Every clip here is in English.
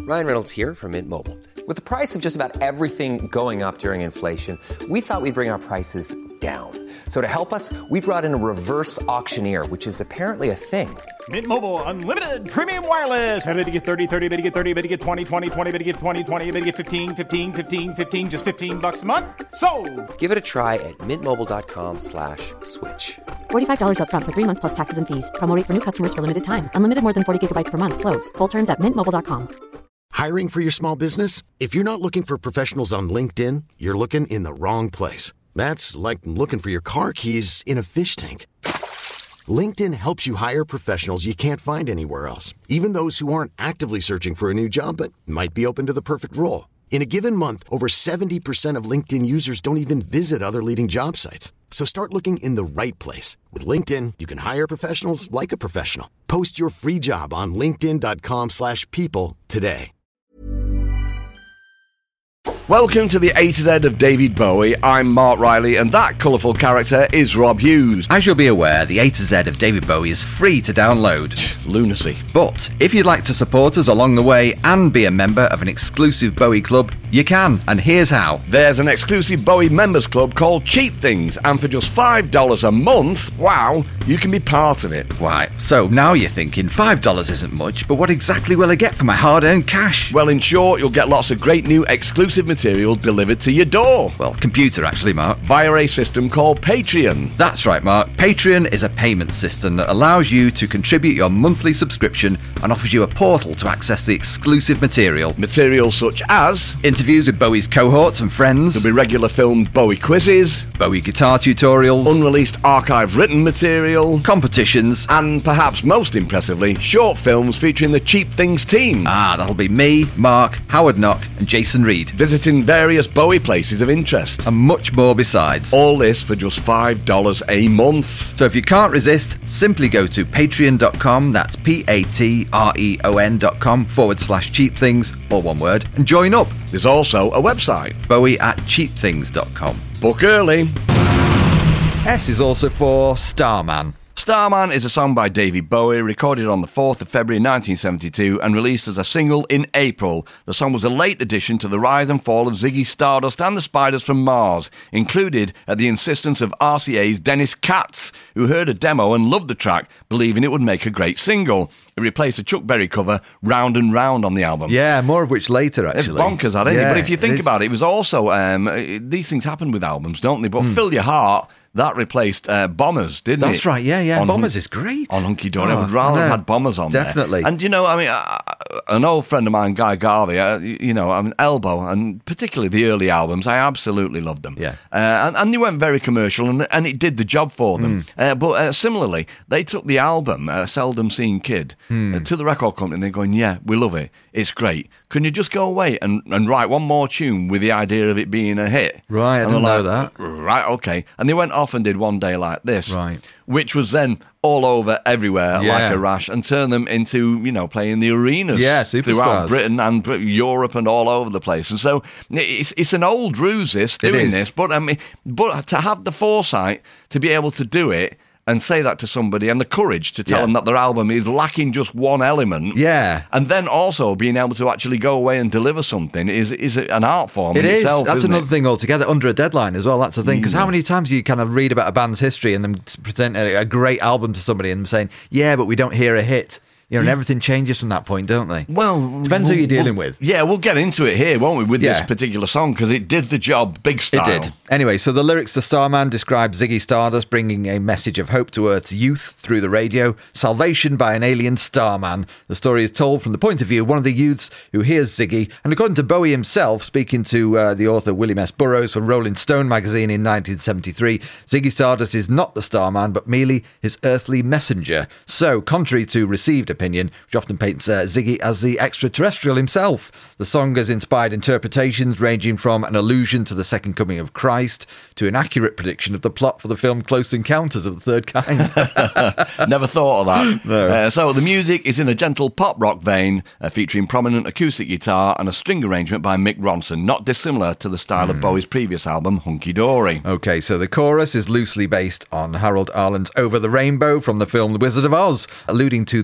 Ryan Reynolds here from Mint Mobile. With the price of just about everything going up during inflation, we thought we'd bring our prices down. So to help us, we brought in a reverse auctioneer, which is apparently a thing. Mint Mobile Unlimited Premium Wireless. How to get 30, 30, bit to get 30, bit to get 20, 20, 20, bit to get 20, 20, bit to get 15, 15, 15, 15, just $15 a month? Sold! Give it a try at mintmobile.com/switch. $45 up front for 3 months plus taxes and fees. Promo rate for new customers for limited time. Unlimited more than 40 gigabytes per month. Slows full terms at mintmobile.com. Hiring for your small business? If you're not looking for professionals on LinkedIn, you're looking in the wrong place. That's like looking for your car keys in a fish tank. LinkedIn helps you hire professionals you can't find anywhere else, even those who aren't actively searching for a new job but might be open to the perfect role. In a given month, over 70% of LinkedIn users don't even visit other leading job sites. So start looking in the right place. With LinkedIn, you can hire professionals like a professional. Post your free job on linkedin.com/people today. Welcome to the A to Z of David Bowie. I'm Mark Riley, and that colourful character is Rob Hughes. As you'll be aware, the A to Z of David Bowie is free to download. Lunacy. But if you'd like to support us along the way and be a member of an exclusive Bowie club, you can, and here's how. There's an exclusive Bowie members club called Cheap Things, and for just $5 a month, wow, you can be part of it. Right, so now you're thinking $5 isn't much, but what exactly will I get for my hard-earned cash? Well, in short, you'll get lots of great new exclusive material delivered to your door. Well, computer actually, Mark. Via a system called Patreon. That's right, Mark. Patreon is a payment system that allows you to contribute your monthly subscription and offers you a portal to access the exclusive material. Material such as interviews with Bowie's cohorts and friends. There'll be regular filmed Bowie quizzes, Bowie guitar tutorials, unreleased archive written material, competitions, and perhaps most impressively, short films featuring the Cheap Things team. That'll be me, Mark, Howard Knock, and Jason Reed, visiting various Bowie places of interest. And much more besides. All this for just $5 a month. So if you can't resist, simply go to patreon.com, that's patreon.com/cheapthings, all one word, and join up. There's also a website, bowie@cheapthings.com. Book early. S is also for Starman. Starman is a song by David Bowie, recorded on the 4th of February 1972 and released as a single in April. The song was a late addition to the rise and fall of Ziggy Stardust and the Spiders from Mars, included at the insistence of RCA's Dennis Katz, who heard a demo and loved the track, believing it would make a great single. It replaced a Chuck Berry cover, Round and Round, on the album. Yeah, more of which later, actually. It's bonkers, that, isn't it? But if you think about it, it was also, these things happen with albums, don't they? But Fill Your Heart, that replaced Bombers, didn't it? That's right, yeah. Bombers is great. On Hunky Dory. I would rather have had Bombers on definitely. There. And, you know, I mean, an old friend of mine, Guy Garvey, Elbow, and particularly the early albums, I absolutely loved them. Yeah. And they went very commercial, and it did the job for them. But similarly, they took the album, Seldom Seen Kid, to the record company, and they're going, yeah, we love it. It's great. Can you just go away and write one more tune with the idea of it being a hit? Right, I didn't know that. Right, okay. And they went off and did One Day Like This, right, which was then all over everywhere like a rash, and turned them into, you know, playing the arenas throughout Britain and Europe and all over the place. And so it's an old ruse doing this, but I mean, but to have the foresight to be able to do it and say that to somebody, and the courage to tell them that their album is lacking just one element. Yeah. And then also being able to actually go away and deliver something is an art form in itself. That's another thing altogether, under a deadline as well. That's the thing. Because how many times do you kind of read about a band's history and then present a great album to somebody and saying, yeah, but we don't hear a hit? You know, and everything changes from that point, don't they? Well, depends who you're dealing with. Yeah, we'll get into it here, won't we, with this particular song, because it did the job big style. It did. Anyway, so the lyrics to Starman describe Ziggy Stardust bringing a message of hope to Earth's youth through the radio, salvation by an alien starman. The story is told from the point of view of one of the youths who hears Ziggy, and according to Bowie himself, speaking to the author William S. Burroughs from Rolling Stone magazine in 1973, Ziggy Stardust is not the starman, but merely his earthly messenger. So, contrary to received opinion, which often paints Ziggy as the extraterrestrial himself, the song has inspired interpretations ranging from an allusion to the second coming of Christ to an accurate prediction of the plot for the film Close Encounters of the Third Kind. Never thought of that. No. So the music is in a gentle pop rock vein, featuring prominent acoustic guitar and a string arrangement by Mick Ronson, not dissimilar to the style of Bowie's previous album, Hunky Dory. Okay, so the chorus is loosely based on Harold Arlen's Over the Rainbow from the film The Wizard of Oz, alluding to the Starman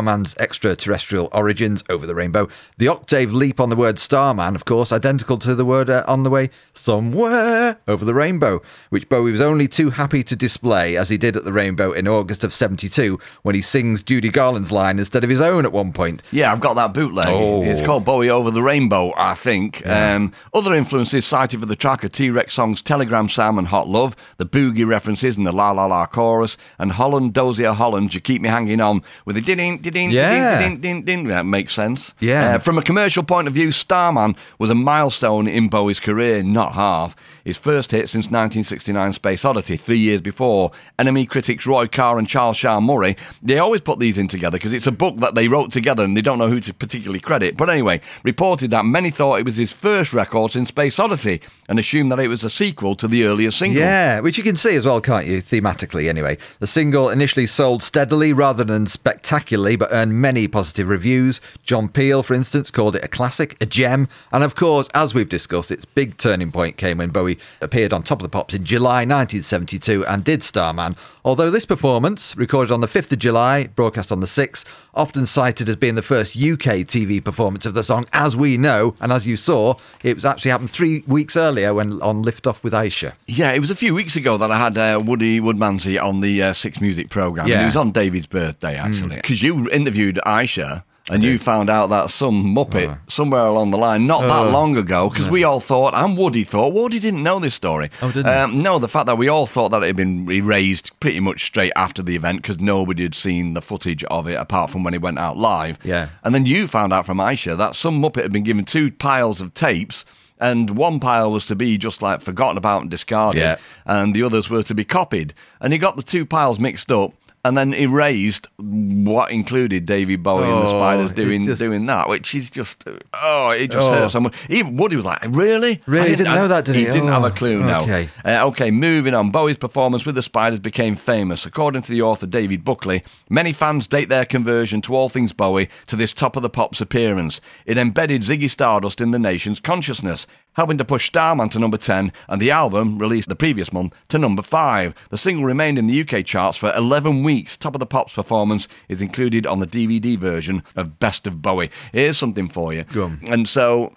Starman's extraterrestrial origins, Over the Rainbow. The octave leap on the word Starman, of course, identical to the word On the Way Somewhere Over the Rainbow, which Bowie was only too happy to display, as he did at the Rainbow in August of 72, when he sings Judy Garland's line instead of his own at one point. Yeah, I've got that bootleg. Oh. It's called Bowie Over the Rainbow, I think. Yeah. Other influences cited for the track are T-Rex songs Telegram Sam and Hot Love, the boogie references and the La La La chorus, and Holland, Dozier Holland, You Keep Me Hanging On, with the din din din din din. That makes sense. Yeah. From a commercial point of view, Starman was a milestone in Bowie's career, not half. His first hit since 1969 Space Oddity, 3 years before. Enemy critics Roy Carr and Charles Shaar Murray, they always put these in together because it's a book that they wrote together and they don't know who to particularly credit. But anyway, reported that many thought it was his first record since Space Oddity and assumed that it was a sequel to the earlier single. Yeah, which you can see as well, can't you, thematically anyway. The single initially sold steadily rather than spectacularly, but earned many positive reviews. John Peel, for instance, called it a classic, a gem. And of course, as we've discussed, its big turning point came when Bowie appeared on Top of the Pops in July 1972 and did Starman. Although this performance, recorded on the 5th of July, broadcast on the 6th, often cited as being the first UK TV performance of the song, as we know, and as you saw, it was actually happened 3 weeks earlier when on Lift Off with Aisha. Yeah, it was a few weeks ago that I had Woody Woodmansey on the Six Music programme. Yeah. It was on David's birthday, actually. Because you interviewed Aisha, and you found out that some Muppet somewhere along the line, not that long ago, because we all thought, and Woody thought, Woody didn't know this story. Oh, didn't he? No, the fact that we all thought that it had been erased pretty much straight after the event, because nobody had seen the footage of it apart from when it went out live. Yeah. And then you found out from Aisha that some Muppet had been given 2 piles of tapes, and one pile was to be just like forgotten about and discarded, and the others were to be copied. And he got the 2 piles mixed up, and then erased what included David Bowie and the Spiders doing that, which is just, it just hurts someone. Even Woody was like, really? Really? He didn't know that, did he? He didn't have a clue, no. Okay. Okay, moving on. Bowie's performance with the Spiders became famous. According to the author David Buckley, many fans date their conversion to all things Bowie to this Top of the Pops appearance. It embedded Ziggy Stardust in the nation's consciousness, helping to push Starman to number 10 and the album, released the previous month, to number 5. The single remained in the UK charts for 11 weeks. Top of the Pops performance is included on the DVD version of Best of Bowie. Here's something for you. Go on. And so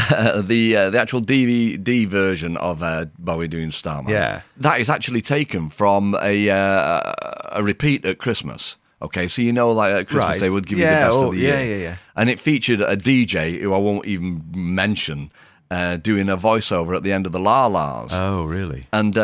the actual DVD version of Bowie doing Starman, that is actually taken from a repeat at Christmas. Okay, so you know, like at Christmas they would give you the best of the year. Yeah. And it featured a DJ who I won't even mention, doing a voiceover at the end of the La La's. Oh, really? And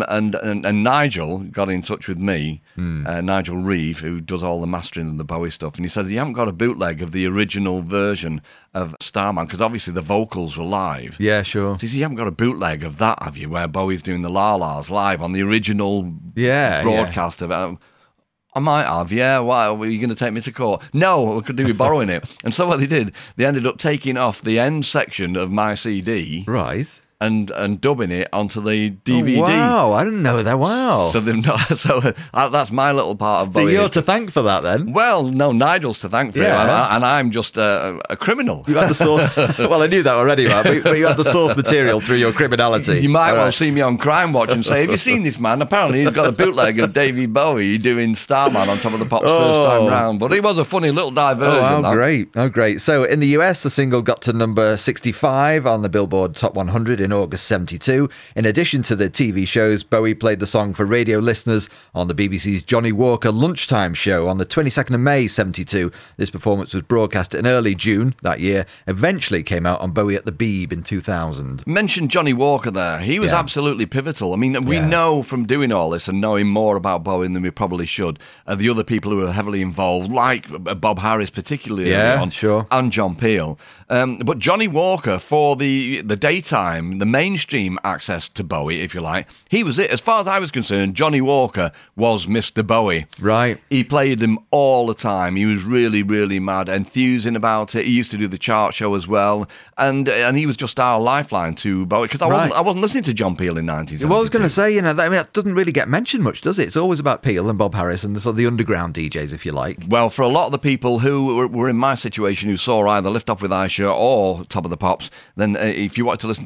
Nigel got in touch with me, Nigel Reeve, who does all the mastering and the Bowie stuff, and he says he haven't got a bootleg of the original version of Starman, because obviously the vocals were live. Yeah, sure. So he says, you haven't got a bootleg of that, have you, where Bowie's doing the La La's live on the original broadcast of it? I might have, yeah. Why? Were you going to take me to court? No, I could do with borrowing it. And so what they did, they ended up taking off the end section of my CD. Right. And dubbing it onto the DVD. Oh, wow, I didn't know that. Wow. So they've not. So that's my little part of Bowie. So you're to thank for that then? Well, no, Nigel's to thank for it, and I'm just a criminal. You had the source. Well, I knew that already, man. But you had the source material through your criminality. You might well see me on Crime Watch and say, "Have you seen this man? Apparently, he's got a bootleg of David Bowie doing Starman on Top of the Pops first time round." But it was a funny little diversion. Oh, great! So in the US, the single got to number 65 on the Billboard Top 100 in August 72. In addition to the TV shows, Bowie played the song for radio listeners on the BBC's Johnny Walker Lunchtime show on the 22nd of May 72. This performance was broadcast in early June that year, eventually came out on Bowie at the Beeb in 2000. Mentioned Johnny Walker there. He was absolutely pivotal. I mean, we know from doing all this and knowing more about Bowie than we probably should, the other people who were heavily involved, like Bob Harris particularly, and John Peel. But Johnny Walker, for the daytime, the mainstream access to Bowie, if you like, he was it. As far as I was concerned, Johnny Walker was Mr. Bowie. Right. He played him all the time. He was really, really mad, enthusing about it. He used to do the chart show as well, and he was just our lifeline to Bowie, because I wasn't listening to John Peel in 1972. Well, I was going to say, that doesn't really get mentioned much, does it? It's always about Peel and Bob Harris and the underground DJs, if you like. Well, for a lot of the people who were in my situation, who saw either Lift Off with Aisha or Top of the Pops, then if you wanted to listen to Radio 1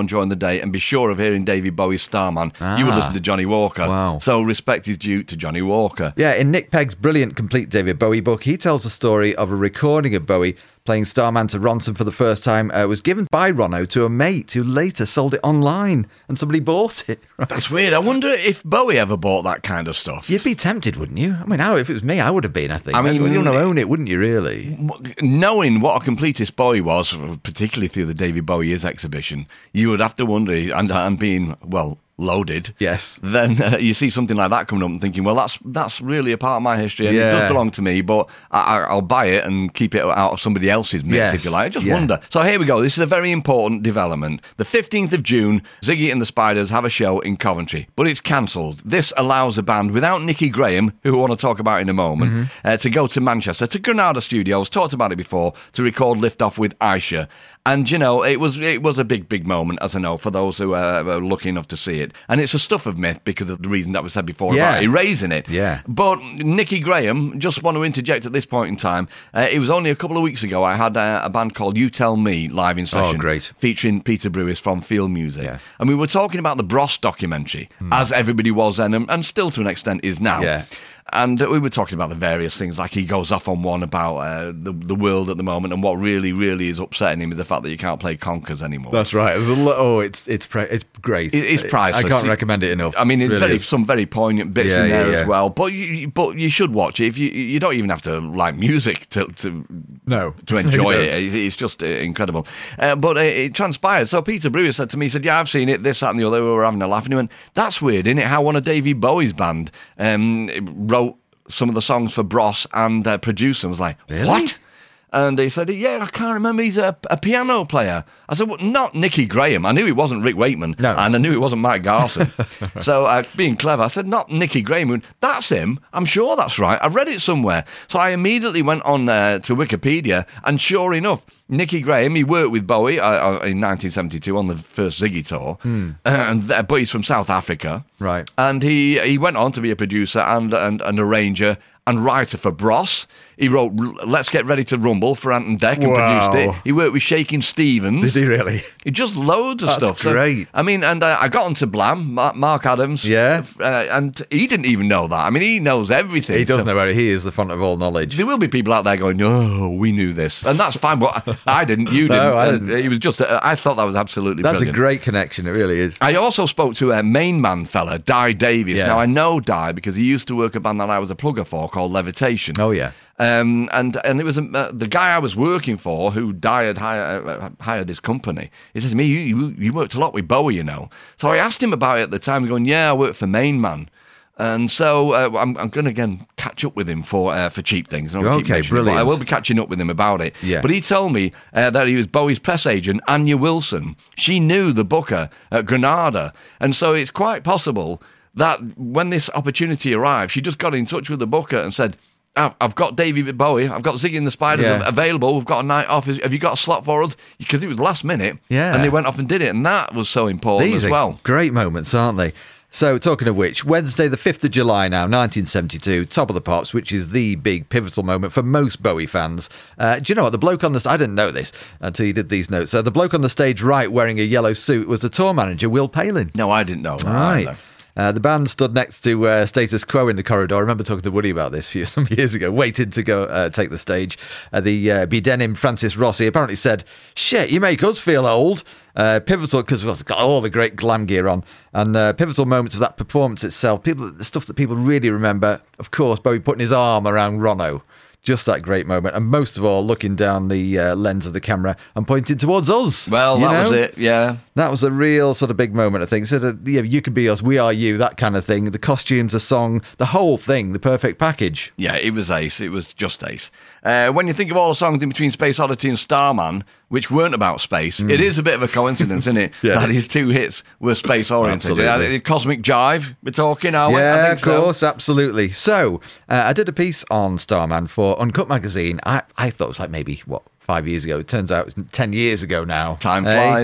on during the day and be sure of hearing David Bowie's Starman, you would listen to Johnny Walker. Wow. So respect is due to Johnny Walker. Yeah, in Nick Pegg's brilliant Complete David Bowie book, he tells the story of a recording of Bowie playing Starman to Ronson for the first time. Was given by Ronno to a mate who later sold it online and somebody bought it. Right? That's weird. I wonder if Bowie ever bought that kind of stuff. You'd be tempted, wouldn't you? I mean, if it was me, I would have been, I think. I mean, you want to own it, wouldn't you, really? Knowing what a completist Bowie was, particularly through the David Bowie Is exhibition, you would have to wonder, and being, well, loaded, yes, then you see something like that coming up and thinking, well, that's really a part of my history and it does belong to me, but I'll buy it and keep it out of somebody else's mix, if you like. I just wonder. So here we go. This is a very important development. The 15th of June, Ziggy and the Spiders have a show in Coventry, but it's cancelled. This allows the band, without Nicky Graham, who we want to talk about in a moment, to go to Manchester, to Granada Studios, talked about it before, to record Lift Off with Aisha. And, you know, it was a big moment, as I know, for those who are lucky enough to see it. And it's a stuff of myth because of the reason that was said before about erasing it. Yeah. But Nicky Graham, just want to interject at this point in time, it was only a couple of weeks ago I had a band called You Tell Me live in session. Oh, great. Featuring Peter Brewis from Field Music. Yeah. And we were talking about the Bros documentary, as everybody was then, and still to an extent is now. Yeah. And we were talking about the various things, like he goes off on one about the world at the moment, and what really, really is upsetting him is the fact that you can't play conkers anymore. That's right. It's great. It's priceless. I can't recommend it enough. I mean, it's really some very poignant bits in there as well. But you should watch it. If you don't even have to like music to enjoy it. It's just incredible. But it transpired. So Peter Brewis said to me, he said, "Yeah, I've seen it. This, that, and the other." We were having a laugh, and he went, "That's weird, isn't it? How one of David Bowie's band wrote some of the songs for Bros and produced them." I was like, really? "What?" And he said, "Yeah, I can't remember. He's a piano player." I said, "Well, not Nicky Graham. I knew he wasn't Rick Wakeman, and I knew it wasn't Mike Garson." So, being clever, I said, "Not Nicky Graham." Went, "That's him. I'm sure that's right. I read it somewhere." So I immediately went on to Wikipedia, and sure enough, Nicky Graham, he worked with Bowie in 1972 on the first Ziggy tour, but he's from South Africa, right? And he went on to be a producer and an arranger and writer for Bros. He wrote Let's Get Ready to Rumble for Ant and Dec and produced it. He worked with Shakin' Stevens. Did he really? He just loads of stuff. That's great. So, I mean, and I got onto Blam, Mark Adams. Yeah. And he didn't even know that. I mean, he knows everything. He does know where he is the font of all knowledge. There will be people out there going, "Oh, we knew this." And that's fine, but I didn't. You didn't. No, I didn't. It was just, I thought that was absolutely That's brilliant. a great connection. It really is. I also spoke to a main man fella, Di Davies. Yeah. Now, I know Di because he used to work a band that I was a plugger for called Levitation. Oh, yeah. And it was the guy I was working for who Di had hired his company. He said to me, you worked a lot with Bowie, you know. So I asked him about it at the time, going, "Yeah, I worked for Main Man." And so I'm going to again catch up with him for Cheap Things. Okay, brilliant. I will be catching up with him about it. Yeah. But he told me that he was Bowie's press agent, Anya Wilson. She knew the booker at Granada. And so it's quite possible that when this opportunity arrived, she just got in touch with the booker and said, "I've got David Bowie, I've got Ziggy and the Spiders available, we've got a night off, have you got a slot for us?" Because it was last minute, and they went off and did it, and that was so important. These as well. Great moments, aren't they? So, talking of which, Wednesday the 5th of July now, 1972, Top of the Pops, which is the big pivotal moment for most Bowie fans. Do you know what? The bloke on the... I didn't know this until you did these notes. The bloke on the stage right wearing a yellow suit was the tour manager, Will Palin. No, I didn't know that. Right. The band stood next to Status Quo in the corridor. I remember talking to Woody about this some years ago, waited to go take the stage. The B-Denim Francis Rossi apparently said, "Shit, you make us feel old." Pivotal, because we've got all the great glam gear on. And pivotal moments of that performance itself, the stuff that people really remember, of course, Bowie putting his arm around Ronno. Just that great moment. And most of all, looking down the lens of the camera and pointing towards us. Well, that was it, yeah. That was a real sort of big moment, I think. So, you could be us, we are you, that kind of thing. The costumes, the song, the whole thing, the perfect package. Yeah, it was ace. It was just ace. When you think of all the songs in between Space Oddity and Starman, which weren't about space, it is a bit of a coincidence, isn't it? Yeah. That his two hits were space-oriented. Absolutely. Cosmic Jive, we're talking, are we? Yeah, I think of course, absolutely. So, I did a piece on Starman for Uncut Magazine. I thought it was like maybe, 5 years ago. It turns out it's 10 years ago now. Time flies.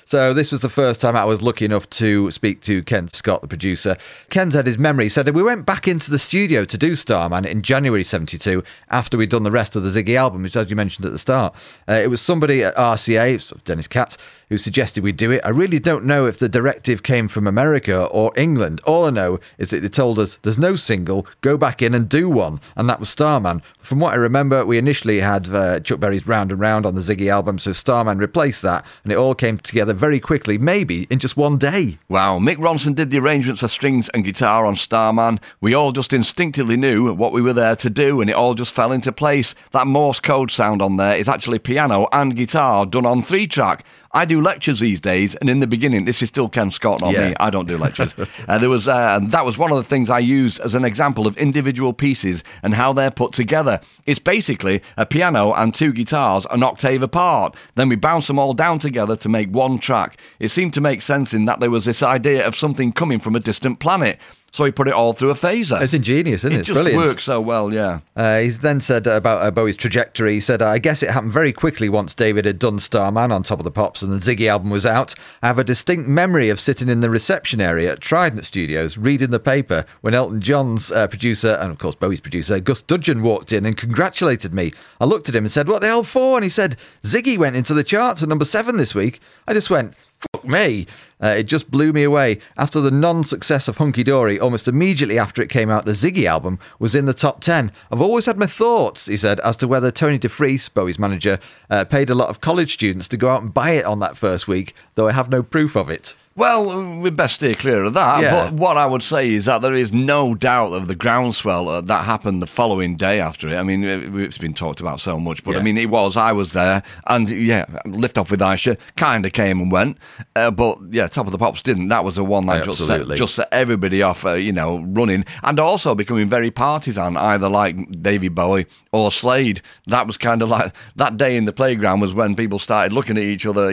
So this was the first time I was lucky enough to speak to Ken Scott, the producer. Ken's had his memory. He said we went back into the studio to do Starman in January 72 after we'd done the rest of the Ziggy album, which, as you mentioned at the start, it was somebody at RCA, Dennis Katz, who suggested we do it. I really don't know if the directive came from America or England. All I know is that they told us there's no single, go back in and do one, and that was Starman. From what I remember, we initially had Chuck Berry's Round and Round on the Ziggy album, so Starman replaced that, and it all came together very quickly, maybe in just one day. Wow, Mick Ronson did the arrangements for strings and guitar on Starman. We all just instinctively knew what we were there to do, and it all just fell into place. That Morse code sound on there is actually piano and guitar done on 3-track. I do lectures these days, and in the beginning, this is still Ken Scott, not me. I don't do lectures. That was one of the things I used as an example of individual pieces and how they're put together. It's basically a piano and 2 guitars an octave apart. Then we bounce them all down together to make one track. It seemed to make sense in that there was this idea of something coming from a distant planet. So he put it all through a phaser. It's ingenious, isn't it? It just works so well, yeah. He's then said about Bowie's trajectory, he said, I guess it happened very quickly once David had done Starman on Top of the Pops and the Ziggy album was out. I have a distinct memory of sitting in the reception area at Trident Studios reading the paper when Elton John's producer, and of course Bowie's producer, Gus Dudgeon, walked in and congratulated me. I looked at him and said, what the hell for? And he said, Ziggy went into the charts at number 7 this week. I just went, fuck me. It just blew me away. After the non-success of Hunky Dory, almost immediately after it came out, the Ziggy album was in the top 10. I've always had my thoughts, he said, as to whether Tony DeFries, Bowie's manager, paid a lot of college students to go out and buy it on that first week, though I have no proof of it. Well, we'd best steer clear of that. Yeah. But what I would say is that there is no doubt of the groundswell that happened the following day after it. I mean, it's been talked about so much, but I mean, I was there, and Lift Off with Aisha kind of came and went, but Top of the Pops didn't. That was the one that just set everybody off, running, and also becoming very partisan, either like David Bowie or Slade. That was kind of like that day in the playground was when people started looking at each other,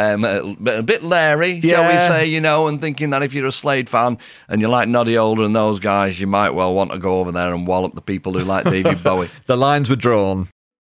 a bit leery, shall we say, and thinking that if you're a Slade fan and you like Noddy Older and those guys, you might well want to go over there and wallop the people who like David Bowie. The lines were drawn.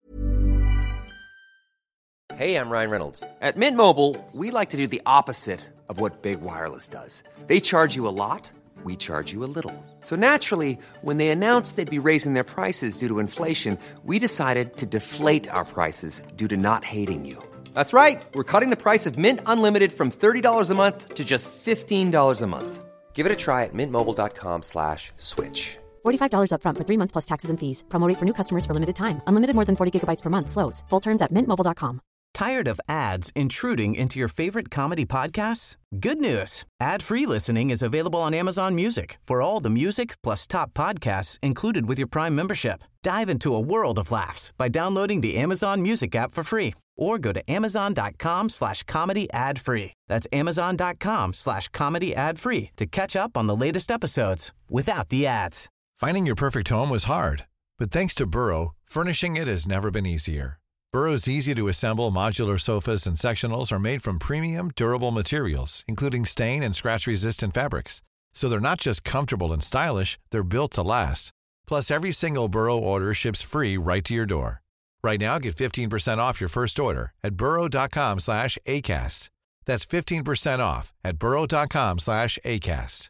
Hey, I'm Ryan Reynolds. At Mint Mobile, we like to do the opposite of what Big Wireless does. They charge you a lot, we charge you a little. So naturally, when they announced they'd be raising their prices due to inflation, we decided to deflate our prices due to not hating you. That's right. We're cutting the price of Mint Unlimited from $30 a month to just $15 a month. Give it a try at mintmobile.com/switch. $45 up front for 3 months plus taxes and fees. Promo rate for new customers for limited time. Unlimited more than 40 gigabytes per month. Slows full terms at mintmobile.com. Tired of ads intruding into your favorite comedy podcasts? Good news. Ad-free listening is available on Amazon Music for all the music plus top podcasts included with your Prime membership. Dive into a world of laughs by downloading the Amazon Music app for free or go to amazon.com/comedy ad-free. That's amazon.com/comedy ad-free to catch up on the latest episodes without the ads. Finding your perfect home was hard, but thanks to Burrow, furnishing it has never been easier. Burrow's easy-to-assemble modular sofas and sectionals are made from premium, durable materials, including stain and scratch-resistant fabrics. So they're not just comfortable and stylish, they're built to last. Plus, every single Burrow order ships free right to your door. Right now, get 15% off your first order at burrow.com/ACAST. That's 15% off at burrow.com/ACAST.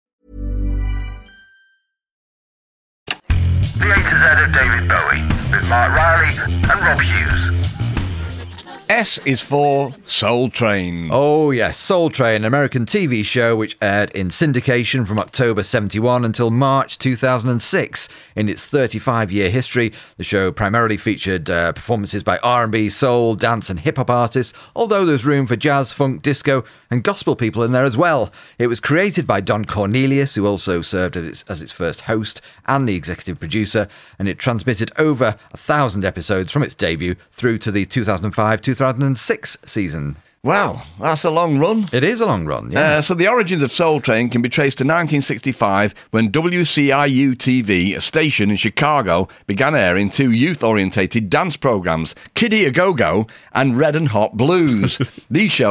The A to Z of David Bowie with Mark Riley and Rob Hughes. S is for Soul Train. Oh yes, Soul Train, an American TV show which aired in syndication from October 71 until March 2006. In its 35-year history, the show primarily featured performances by R&B, soul, dance and hip-hop artists, although there's room for jazz, funk, disco and gospel people in there as well. It was created by Don Cornelius, who also served as its first host and the executive producer, and it transmitted over 1,000 episodes from its debut through to the 2005-2006 season. Wow, that's a long run. It is a long run, yeah. So the origins of Soul Train can be traced to 1965 when WCIU-TV, a station in Chicago, began airing 2 youth-orientated dance programs, Kiddie A Go-Go and Red and Hot Blues. These shows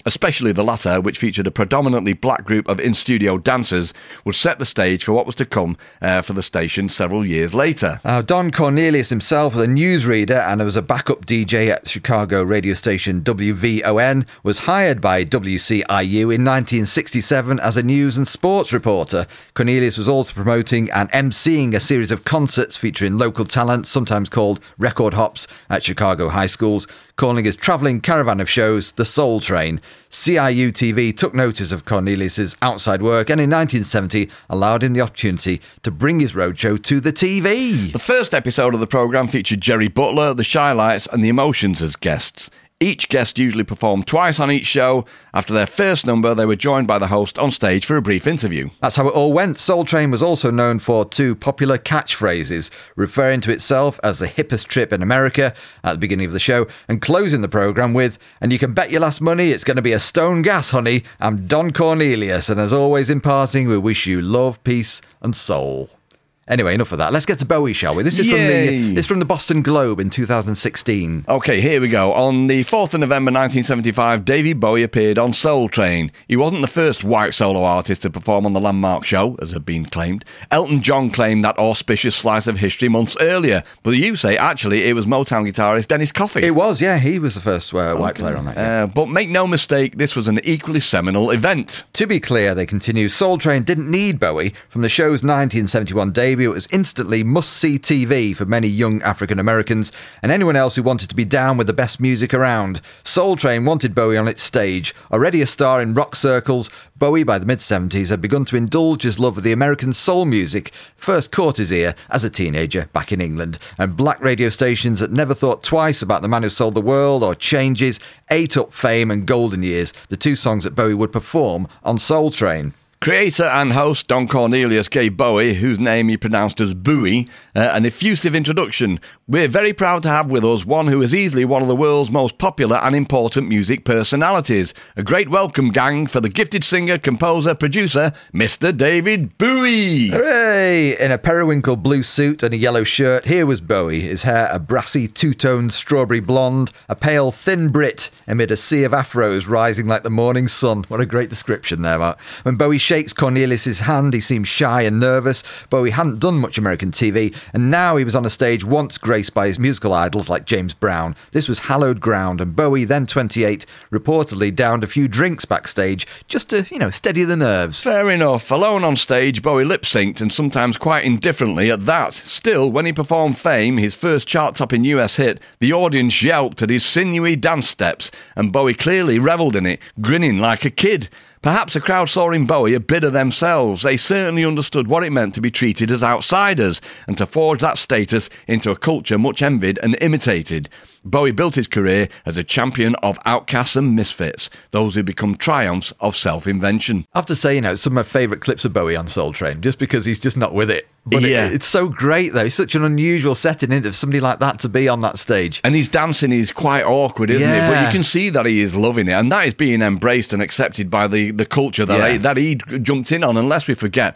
especially the latter, which featured a predominantly black group of in-studio dancers, would set the stage for what was to come for the station several years later. Don Cornelius himself was a newsreader and was a backup DJ at Chicago radio station WVON, was hired by WCIU in 1967 as a news and sports reporter. Cornelius was also promoting and emceeing a series of concerts featuring local talent, sometimes called record hops, at Chicago high schools, calling his travelling caravan of shows the Soul Train. CIU TV took notice of Cornelius's outside work and in 1970 allowed him the opportunity to bring his roadshow to the TV. The first episode of the programme featured Jerry Butler, the Shy Lights and the Emotions as guests. Each guest usually performed twice on each show. After their first number, they were joined by the host on stage for a brief interview. That's how it all went. Soul Train was also known for two popular catchphrases, referring to itself as the hippest trip in America at the beginning of the show, and closing the programme with, "And you can bet your last money it's going to be a stone gas, honey. I'm Don Cornelius, and as always in parting, we wish you love, peace and soul." Anyway, enough of that. Let's get to Bowie, shall we? This is from the Boston Globe in 2016. OK, here we go. On the 4th of November 1975, David Bowie appeared on Soul Train. He wasn't the first white solo artist to perform on the landmark show, as had been claimed. Elton John claimed that auspicious slice of history months earlier. But you say, actually, it was Motown guitarist Dennis Coffey. It was, yeah. He was the first white player on that. Yeah. But make no mistake, this was an equally seminal event. To be clear, they continue, Soul Train didn't need Bowie. From the show's 1971 debut, it was instantly must-see TV for many young African Americans and anyone else who wanted to be down with the best music around. Soul Train wanted Bowie on its stage. Already a star in rock circles, Bowie, by the mid-70s, had begun to indulge his love of the American soul music, first caught his ear as a teenager back in England, and black radio stations that never thought twice about the man who sold the world or Changes ate up Fame and Golden Years, the two songs that Bowie would perform on Soul Train. Creator and host Don Cornelius gave Bowie, whose name he pronounced as Bowie, an effusive introduction. We're very proud to have with us one who is easily one of the world's most popular and important music personalities. A great welcome, gang, for the gifted singer, composer, producer, Mr. David Bowie. Hooray! In a periwinkle blue suit and a yellow shirt, here was Bowie, his hair a brassy two-toned strawberry blonde, a pale thin Brit amid a sea of afros rising like the morning sun. What a great description there, Mark. When Bowie shakes Cornelius's hand, he seems shy and nervous. Bowie hadn't done much American TV, and now he was on a stage once graced by his musical idols like James Brown. This was hallowed ground, and Bowie, then 28, reportedly downed a few drinks backstage just to, steady the nerves. Fair enough. Alone on stage, Bowie lip-synced, and sometimes quite indifferently at that. Still, when he performed Fame, his first chart-topping US hit, the audience yelped at his sinewy dance steps, and Bowie clearly revelled in it, grinning like a kid. Perhaps the crowd saw in Bowie a bit of themselves. They certainly understood what it meant to be treated as outsiders and to forge that status into a culture much envied and imitated. Bowie built his career as a champion of outcasts and misfits, those who become triumphs of self-invention. I have to say, some of my favourite clips of Bowie on Soul Train, just because he's just not with it. But yeah. It's so great, though. It's such an unusual setting, isn't it, for somebody like that to be on that stage. And his dancing is quite awkward, isn't it? But you can see that he is loving it, and that is being embraced and accepted by the culture that he jumped in on. Unless we forget,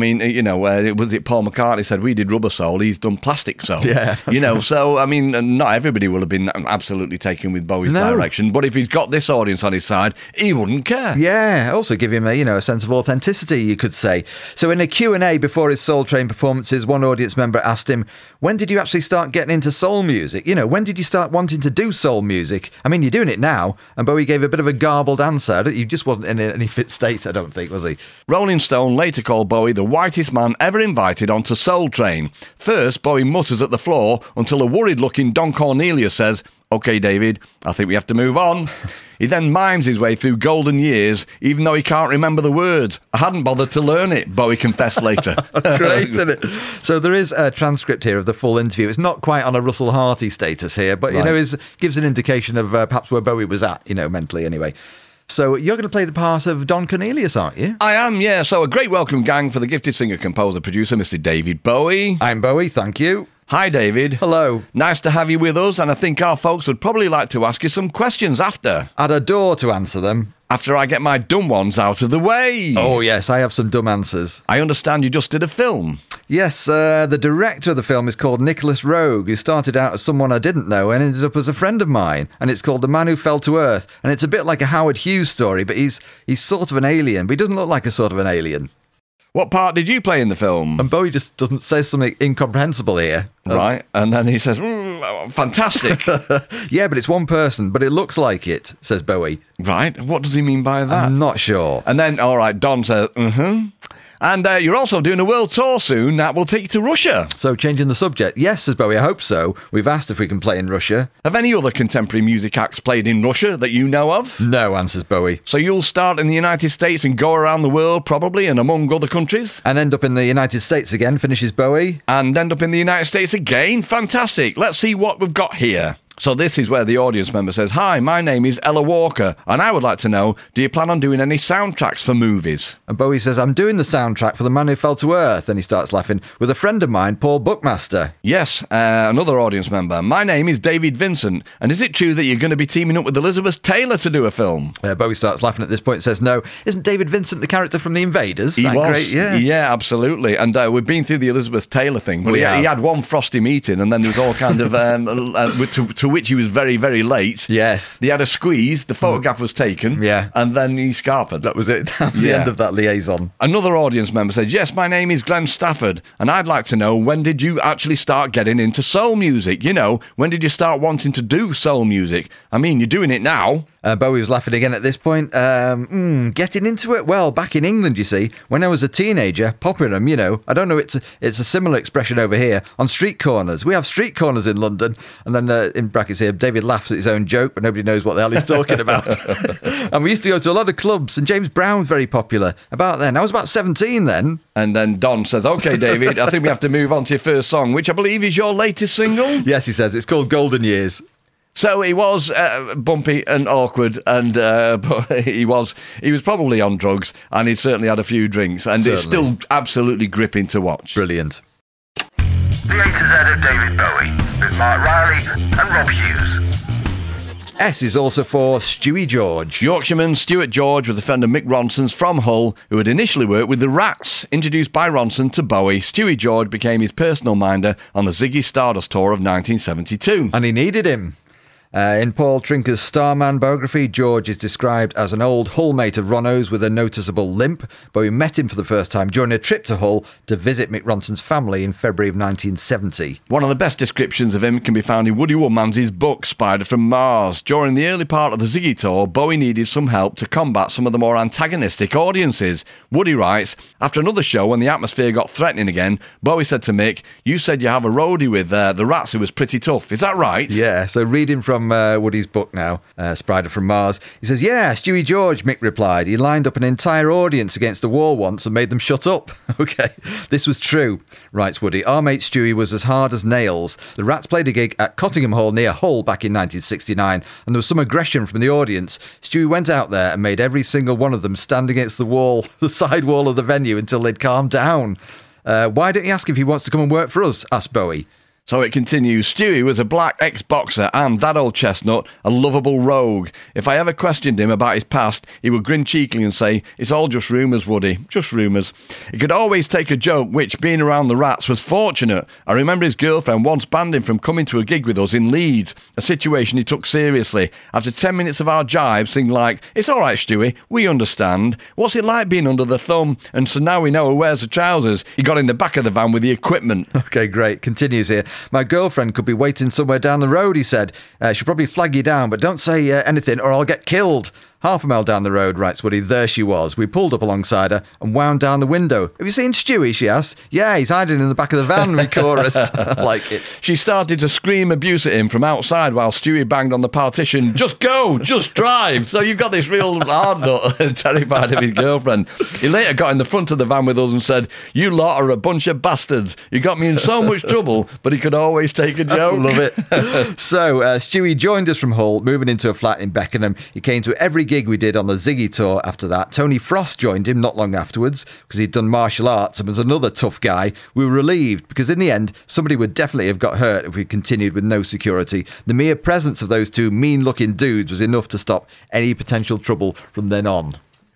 was it Paul McCartney said, we did Rubber Soul, he's done Plastic Soul. Yeah. So, not everybody will have been absolutely taken with Bowie's direction, but if he's got this audience on his side, he wouldn't care. Yeah, also give him a sense of authenticity, you could say. So in a Q&A before his Soul Train performances, one audience member asked him, when did you actually start getting into soul music? When did you start wanting to do soul music? I mean, you're doing it now. And Bowie gave a bit of a garbled answer. He just wasn't in any fit state, I don't think, was he? Rolling Stone later called Bowie the whitest man ever invited onto Soul Train. First, Bowie mutters at the floor until a worried-looking Don Cornelius says, OK, David, I think we have to move on. He then mimes his way through Golden Years, even though he can't remember the words. I hadn't bothered to learn it, Bowie confessed later. Great, isn't it? So there is a transcript here of the full interview. It's not quite on a Russell Harty status here, but, gives an indication of perhaps where Bowie was at, mentally anyway. So you're going to play the part of Don Cornelius, aren't you? I am, yeah. So a great welcome, gang, for the gifted singer, composer, producer, Mr. David Bowie. I'm Bowie, thank you. Hi, David. Hello. Nice to have you with us, and I think our folks would probably like to ask you some questions after. I'd adore to answer them. After I get my dumb ones out of the way. Oh, yes, I have some dumb answers. I understand you just did a film. Yes, the director of the film is called Nicholas Rogue, who started out as someone I didn't know and ended up as a friend of mine. And it's called The Man Who Fell to Earth. And it's a bit like a Howard Hughes story, but he's sort of an alien, but he doesn't look like a sort of an alien. What part did you play in the film? And Bowie just doesn't say something incomprehensible here. Right, and then he says, fantastic. Yeah, but it's one person, but it looks like it, says Bowie. Right, what does he mean by that? I'm not sure. And then, all right, Don says, And you're also doing a world tour soon that will take you to Russia. So changing the subject. Yes, says Bowie, I hope so. We've asked if we can play in Russia. Have any other contemporary music acts played in Russia that you know of? No, answers Bowie. So you'll start in the United States and go around the world probably and among other countries? And end up in the United States again, finishes Bowie. And end up in the United States again? Fantastic. Let's see what we've got here. So this is where the audience member says, "Hi, my name is Ella Walker, and I would like to know, do you plan on doing any soundtracks for movies?" And Bowie says, "I'm doing the soundtrack for The Man Who Fell to Earth." And he starts laughing, with a friend of mine, Paul Buckmaster. Yes, another audience member. "My name is David Vincent, and is it true that you're going to be teaming up with Elizabeth Taylor to do a film?" Bowie starts laughing at this point and says, "No, isn't David Vincent the character from The Invaders?" He was. Great? Yeah. Yeah, absolutely. And we've been through the Elizabeth Taylor thing, but he had one frosty meeting, and then there was all kind of, to which he was very, very late. Yes. They had a squeeze, the photograph was taken, and then he scarpered. That was it. That was the end of that liaison. Another audience member said, "Yes, my name is Glenn Stafford, and I'd like to know, when did you actually start getting into soul music? You know, when did you start wanting to do soul music? I mean, you're doing it now." Bowie was laughing again at this point. Getting into it? Well, back in England, you see, when I was a teenager, popping them, you know, I don't know, it's a similar expression over here, on street corners. We have street corners in London. And then in brackets here, David laughs at his own joke, but nobody knows what the hell he's talking about. And we used to go to a lot of clubs, and James Brown's very popular. About then, I was about 17 then. And then Don says, "Okay, David, I think we have to move on to your first song, which I believe is your latest single?" Yes, he says, it's called Golden Years. So he was bumpy and awkward, and but he was probably on drugs, and he'd certainly had a few drinks, and it's still absolutely gripping to watch. Brilliant. The A to Z of David Bowie with Mark Riley and Rob Hughes. S is also for Stewie George. Yorkshireman Stuart George was a friend of Mick Ronson's from Hull, who had initially worked with the Rats. Introduced by Ronson to Bowie, Stewie George became his personal minder on the Ziggy Stardust tour of 1972. And he needed him. In Paul Trinker's Starman biography, George is described as an old Hull mate of Ronno's with a noticeable limp, but we met him for the first time during a trip to Hull to visit Mick Ronson's family in February of 1970. One of the best descriptions of him can be found in Woody Woodmansey's book, Spider from Mars. During the early part of the Ziggy tour, Bowie needed some help to combat some of the more antagonistic audiences. Woody writes, "After another show, when the atmosphere got threatening again, Bowie said to Mick, 'You said you have a roadie with the Rats who was pretty tough. Is that right?'" Yeah, so reading from Woody's book now, Spider from Mars, he says, "Yeah, Stewie George," Mick replied. "He lined up an entire audience against the wall once and made them shut up." Okay, this was true, writes Woody. "Our mate Stewie was as hard as nails. The Rats played a gig at Cottingham Hall near Hull back in 1969, and there was some aggression from the audience. Stewie went out there and made every single one of them stand against the wall, the side wall of the venue, until they'd calmed down. Why don't you ask if he wants to come and work for us?" asked Bowie. So it continues, "Stewie was a black ex-boxer and, that old chestnut, a lovable rogue. If I ever questioned him about his past, he would grin cheekily and say, 'It's all just rumours, Woody, just rumours.' He could always take a joke, which, being around the Rats, was fortunate. I remember his girlfriend once banned him from coming to a gig with us in Leeds, a situation he took seriously. After 10 minutes of our jibe, sing like, 'It's all right, Stewie, we understand. What's it like being under the thumb? And so now we know who wears the trousers.' He got in the back of the van with the equipment." Okay, great. Continues here. "My girlfriend could be waiting somewhere down the road," he said. "She'll probably flag you down, but don't say anything or I'll get killed." Half a mile down the road, writes Woody, there she was. We pulled up alongside her and wound down the window. "Have you seen Stewie?" she asked. "Yeah, he's hiding in the back of the van," we chorused. I like it. She started to scream abuse at him from outside while Stewie banged on the partition. "Just go, just drive." So you've got this real hard nut, terrified of his girlfriend. He later got in the front of the van with us and said, "You lot are a bunch of bastards. You got me in so much trouble," but he could always take a joke. Love it. So Stewie joined us from Hull, moving into a flat in Beckenham. He came to every gig we did on the Ziggy tour after that. Tony Frost joined him not long afterwards because he'd done martial arts and was another tough guy. We were relieved because in the end, somebody would definitely have got hurt if we continued with no security. The mere presence of those two mean-looking dudes was enough to stop any potential trouble from then on.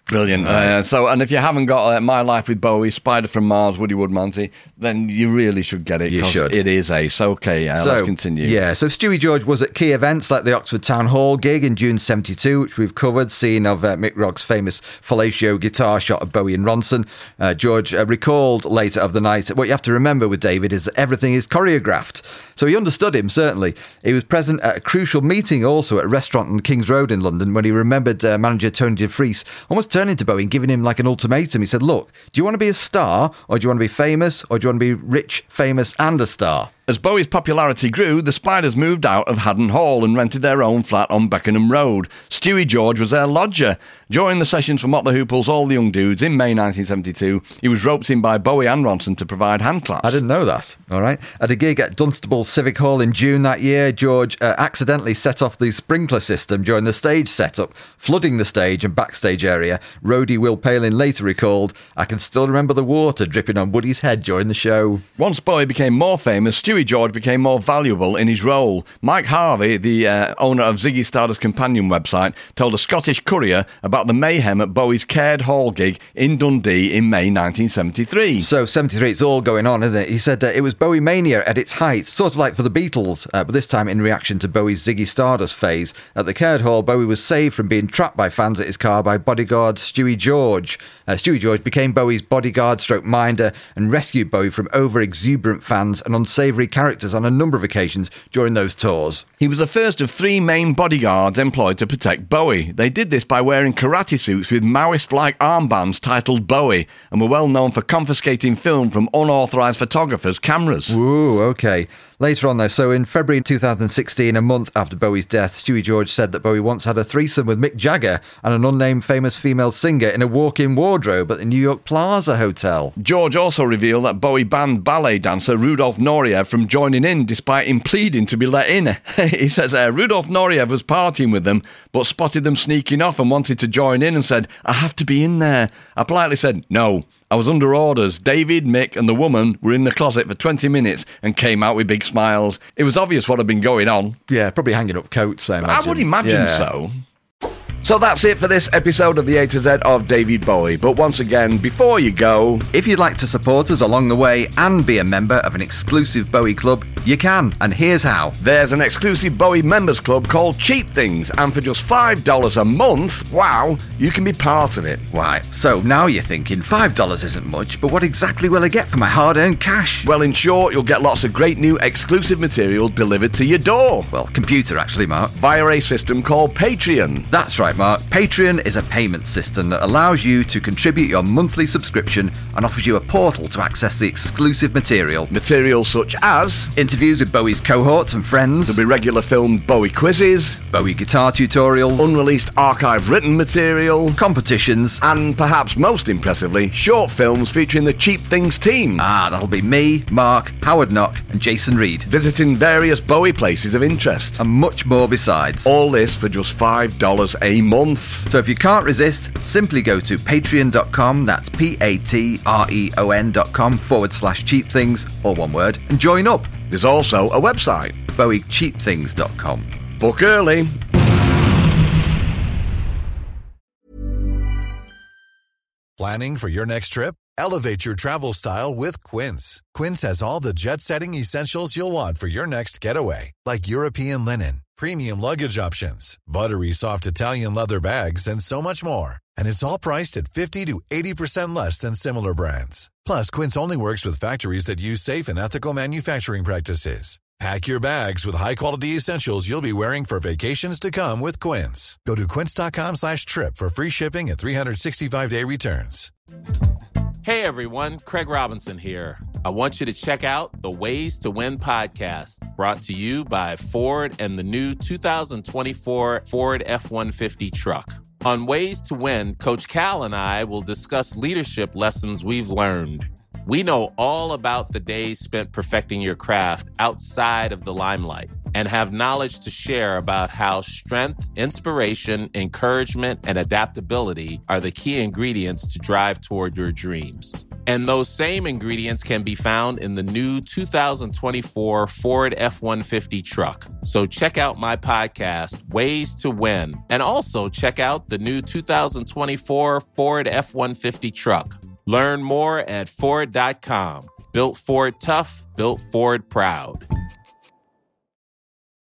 Brilliant. And if you haven't got My Life with Bowie, Spider from Mars, Woody Woodmansey, then you really should get it. You should. It is ace. Okay, let's continue. Yeah, so Stewie George was at key events like the Oxford Town Hall gig in June 72, which we've covered, scene of Mick Rogg's famous fellatio guitar shot of Bowie and Ronson. George recalled later of the night, what you have to remember with David is that everything is choreographed. So he understood him, certainly. He was present at a crucial meeting also at a restaurant on King's Road in London when he remembered manager Tony de Vries almost turning to Bowie and giving him like an ultimatum. He said, look, do you want to be a star, or do you want to be famous, or do you want to be rich, famous and a star? As Bowie's popularity grew, the Spiders moved out of Haddon Hall and rented their own flat on Beckenham Road. Stewie George was their lodger. During the sessions for Mott the Hoople's All the Young Dudes in May 1972, he was roped in by Bowie and Ronson to provide hand claps. I didn't know that. All right. At a gig at Dunstable Civic Hall in June that year, George accidentally set off the sprinkler system during the stage setup, flooding the stage and backstage area. Roadie Will Palin later recalled, I can still remember the water dripping on Woody's head during the show. Once Bowie became more famous, Stewie George became more valuable in his role. Mike Harvey, the owner of Ziggy Stardust companion website, told a Scottish Courier about the mayhem at Bowie's Caird Hall gig in Dundee in May 1973. So 73, it's all going on, isn't it? He said it was Bowie mania at its height, sort of like for the Beatles, but this time in reaction to Bowie's Ziggy Stardust phase. At the Caird Hall, Bowie was saved from being trapped by fans at his car by bodyguard Stewie George. Stewie George became Bowie's bodyguard stroke minder and rescued Bowie from over-exuberant fans and unsavoury characters on a number of occasions during those tours. He was the first of three main bodyguards employed to protect Bowie. They did this by wearing karate suits with Maoist-like armbands titled Bowie, and were well known for confiscating film from unauthorised photographers' cameras. Ooh, okay. Later on, though, so in February 2016, a month after Bowie's death, Stewie George said that Bowie once had a threesome with Mick Jagger and an unnamed famous female singer in a walk-in wardrobe at the New York Plaza Hotel. George also revealed that Bowie banned ballet dancer Rudolf Nureyev from joining in despite him pleading to be let in. He says Rudolf Nureyev was partying with them but spotted them sneaking off and wanted to join in and said, I have to be in there. I politely said, no. I was under orders. David, Mick and the woman were in the closet for 20 minutes and came out with big smiles. It was obvious what had been going on. Yeah, probably hanging up coats, I imagine. I would imagine so. So that's it for this episode of the A to Z of David Bowie. But once again, before you go, if you'd like to support us along the way and be a member of an exclusive Bowie club, you can, and here's how. There's an exclusive Bowie members club called Cheap Things, and for just $5 a month, wow, you can be part of it. Right, so now you're thinking $5 isn't much, but what exactly will I get for my hard-earned cash? Well, in short, you'll get lots of great new exclusive material delivered to your door. Well, computer actually, Mark. Via a system called Patreon. That's right, Mark. Patreon is a payment system that allows you to contribute your monthly subscription and offers you a portal to access the exclusive material. Materials such as interviews with Bowie's cohorts and friends. There'll be regular filmed Bowie quizzes, Bowie guitar tutorials, unreleased archive written material, competitions, and perhaps most impressively, short films featuring the Cheap Things team. That'll be me, Mark, Howard Knock and Jason Reed, visiting various Bowie places of interest. And much more besides. All this for just $5 a month. So if you can't resist, simply go to patreon.com, that's patreon.com/cheapthings, all one word, and join up. There's also a website, bowiecheapthings.com. Book early. Planning for your next trip? Elevate your travel style with Quince. Quince has all the jet-setting essentials you'll want for your next getaway, like European linen, premium luggage options, buttery soft Italian leather bags, and so much more. And it's all priced at 50 to 80% less than similar brands. Plus, Quince only works with factories that use safe and ethical manufacturing practices. Pack your bags with high-quality essentials you'll be wearing for vacations to come with Quince. Go to quince.com/trip for free shipping and 365-day returns. Hey everyone, Craig Robinson here. I want you to check out the Ways to Win podcast, brought to you by Ford and the new 2024 Ford F-150 truck. On Ways to Win, Coach Cal and I will discuss leadership lessons we've learned. We know all about the days spent perfecting your craft outside of the limelight and have knowledge to share about how strength, inspiration, encouragement, and adaptability are the key ingredients to drive toward your dreams. And those same ingredients can be found in the new 2024 Ford F-150 truck. So check out my podcast, Ways to Win, and also check out the new 2024 Ford F-150 truck. Learn more at Ford.com. Built Ford tough, built Ford proud.